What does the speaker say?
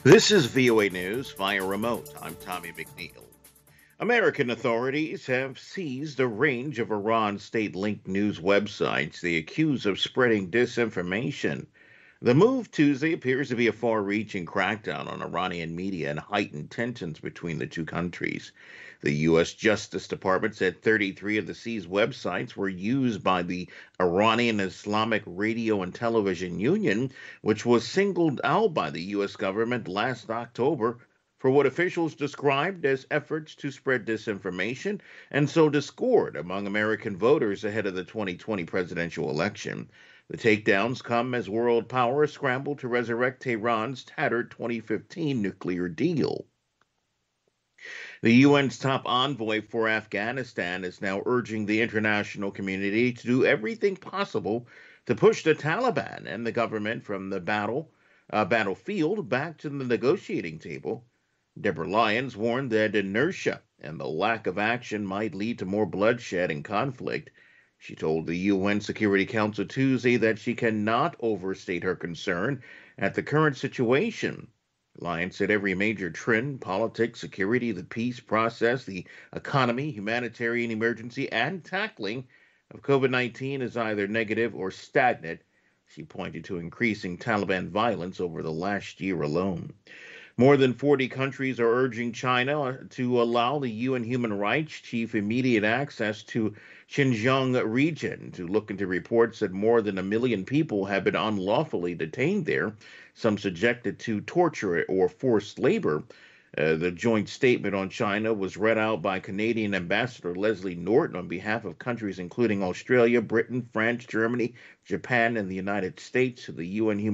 This is VOA News via remote. I'm Tommy McNeil. American authorities have seized a range of Iran state linked news websites they accuse of spreading disinformation. The move Tuesday appears to be a far reaching crackdown on Iranian media and heightened tensions between the two countries. The U.S. Justice Department said 33 of the seized websites were used by the Iranian Islamic Radio and Television Union, which was singled out by the U.S. government last October for what officials described as efforts to spread disinformation and sow discord among American voters ahead of the 2020 presidential election. The takedowns come as world powers scramble to resurrect Tehran's tattered 2015 nuclear deal. The UN's top envoy for Afghanistan is now urging the international community to do everything possible to push the Taliban and the government from the battlefield back to the negotiating table. Deborah Lyons warned that inertia and the lack of action might lead to more bloodshed and conflict. She told the UN Security Council Tuesday that she cannot overstate her concern at the current situation. Lyons said every major trend, politics, security, the peace process, the economy, humanitarian emergency, and tackling of COVID 19 is either negative or stagnant. She pointed to increasing Taliban violence over the last year alone. More than 40 countries are urging China to allow the UN human rights chief immediate access to Xinjiang region to look into reports that more than 1 million people have been unlawfully detained there, some subjected to torture or forced labor. The joint statement on China was read out by Canadian Ambassador Leslie Norton on behalf of countries including Australia, Britain, France, Germany, Japan, and the United States to the UN Human